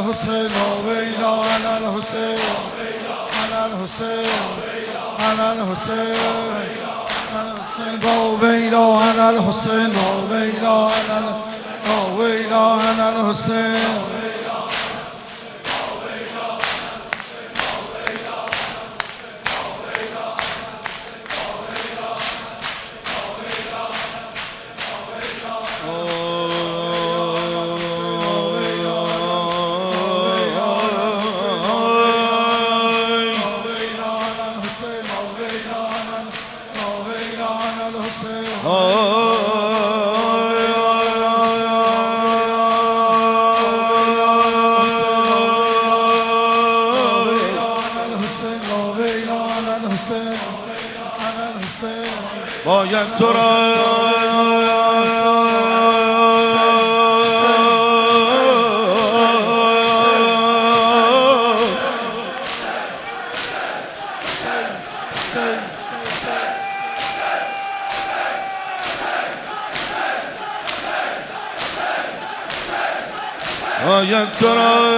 الحسین ویلا علی الحسین علی الحسین علی الحسین ویلا علی الحسین ویلا علی الحسین باید تو را باید تو را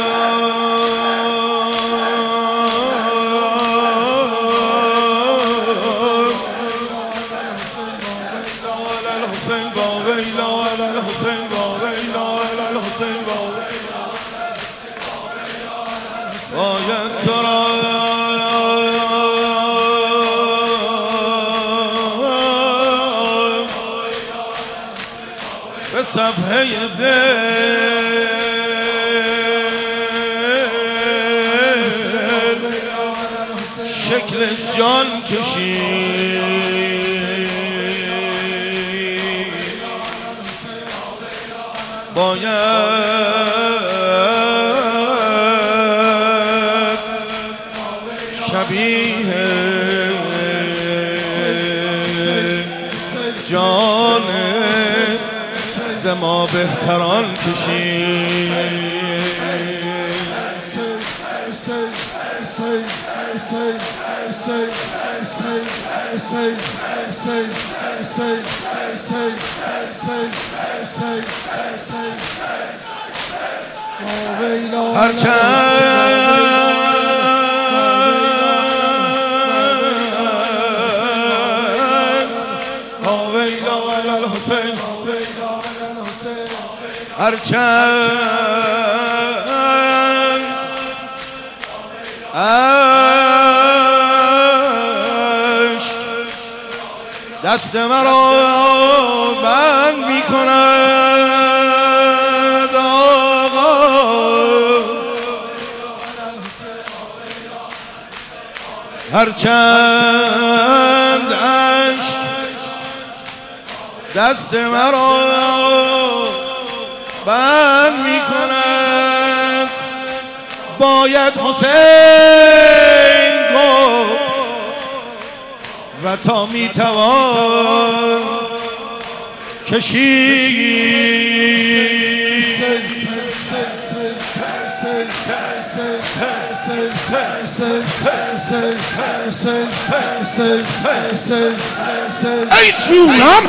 باید تو را به صفحه دل شکل جان کشید باید شبیه جان ز ما بهتران کشید هرچند عشق دست مرا بند می کند آقا هرچند عشق دست مرا بند می کند باید حسین گفت و تا می توان کشید ای جونم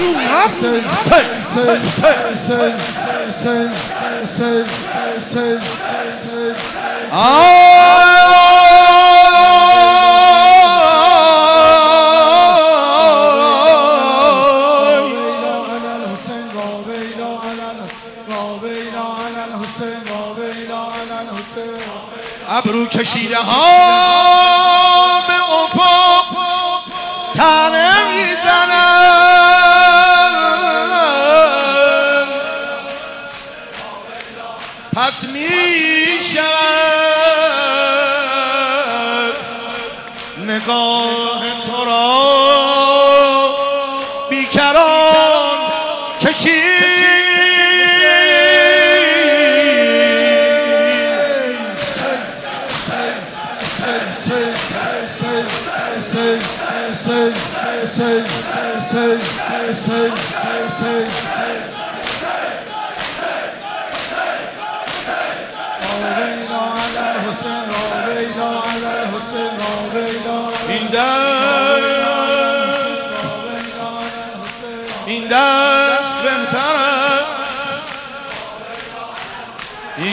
ابرو کشیده ها به افق تنه میزنن پس میشود نگاه تو را بیکران کشید این دست بهتره